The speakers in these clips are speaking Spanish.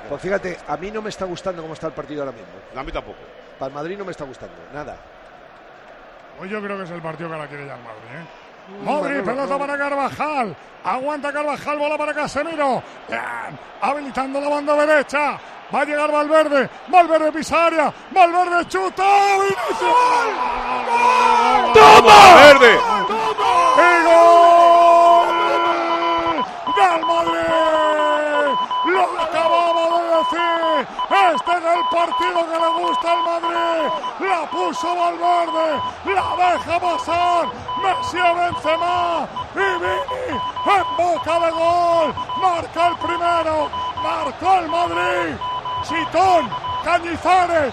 Pues fíjate, a mí no me está gustando cómo está el partido ahora mismo. A mí tampoco. Para el Madrid no me está gustando, nada. Pues yo creo que es el partido que ahora quiere ya el Madrid, Modric, pelota para Carvajal. Aguanta Carvajal, bola para Casemiro. Bien, habilitando la banda derecha. Va a llegar Valverde. Valverde pisa área. Valverde chuta. ¡Vinicius! ¡Toma! ¡Valverde! ¡Y gol del Madrid! Lo acababa de decir. Este es el partido que le gusta al Madrid. La puso Valverde. La deja pasar. Messi a Benzema. Y Vini en boca de gol. Marca el primero. Marcó el Madrid. Chitón, Cañizares,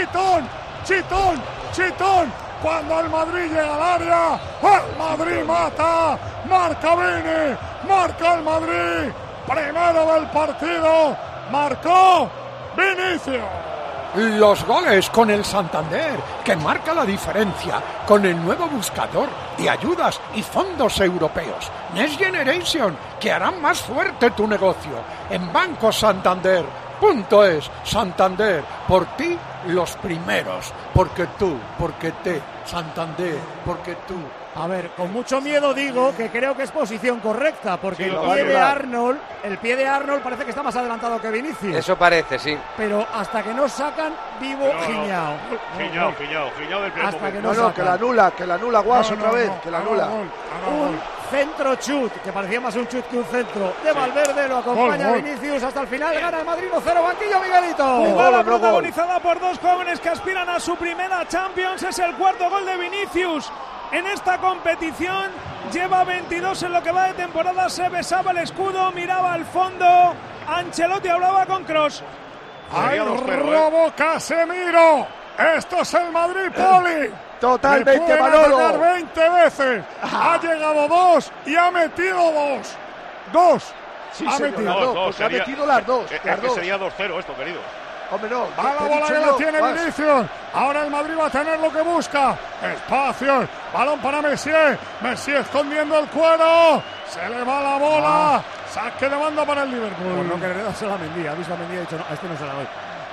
Chitón. Cuando el Madrid llega al área, el Madrid mata. Marca Vini, marca el Madrid. Primero del partido, marcó Vinicius. Los goles con el Santander, que marca la diferencia con el nuevo buscador de ayudas y fondos europeos. Next Generation, que harán más fuerte tu negocio. En Banco Santander. Santander, por ti los primeros, porque tú, porque te, Santander, porque tú. A ver, con mucho miedo digo que creo que es posición correcta, porque Sí, el pie de Arnold parece que está más adelantado que Vinicius. Eso parece, sí. Pero hasta que no sacan, vivo Giñao. Giñao del primer Hasta momento. que no sacan. Que la anula Guas otra vez, que la anula. Un centro chut, que parecía más un chut que un centro, de Valverde, lo acompaña Gol. Vinicius hasta el final, gana el Madrid 1-0, banquillo Miguelito. Jugada protagonizada por dos jóvenes que aspiran a su primera Champions, es el cuarto gol de Vinicius en esta competición, lleva 22 en lo que va de temporada, se besaba el escudo, miraba al fondo, Ancelotti hablaba con Kroos. ¡Ay, robo Casemiro! ¡Esto es el Madrid, Poli! Totalmente, Manolo. Manolo. 20 veces. Ha llegado dos y ha metido dos. Dos. Sí, ha señor, metido. las dos, porque ha metido las dos. Es las que dos. sería 2-0 esto, querido. Hombre, no. Va la bola que la tiene Vinicius. Ahora el Madrid va a tener lo que busca. Espacio. Balón para Messi. Messi escondiendo el cuero. Se le va la bola. Saque de banda para el Liverpool. Por no querer dársela a Mendy. Ha visto a Mendy y ha dicho, no, a este no se la doy.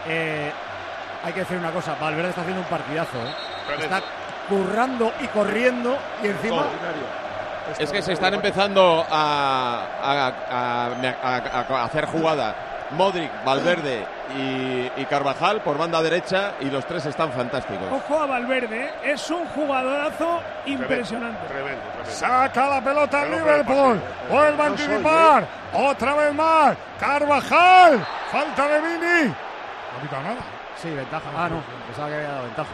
Hay que decir una cosa. Valverde está haciendo un partidazo. Está currando y corriendo. Y encima... Es que se están empezando a hacer jugada Modric, Valverde y Carvajal por banda derecha, y los tres están fantásticos. Ojo a Valverde, es un jugadorazo impresionante. Tremendo. Saca la pelota al Liverpool. Vuelve a anticipar. Otra vez más. Carvajal. Falta de Vini. No pita nada. Sí, ventaja. Ah, no. Pensaba que había dado ventaja.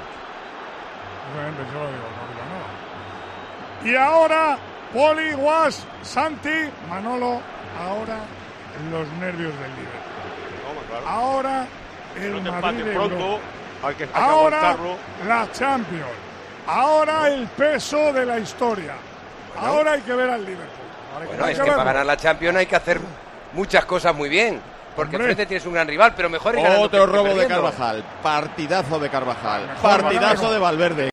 Y ahora, Poli, Guas, Santi, Manolo. Ahora los nervios del Liverpool. Ahora el Madrid de pronto, Europa. hay que Ahora aguantarlo. la Champions. Ahora el peso de la historia. Ahora hay que ver al Liverpool. Bueno, es que para ganar la Champions hay que hacer muchas cosas muy bien. Porque enfrente tienes un gran rival, pero mejor es ganando Otro que robo de perdiendo. Carvajal. Partidazo de Carvajal. Mejor Partidazo Valverde. de Valverde.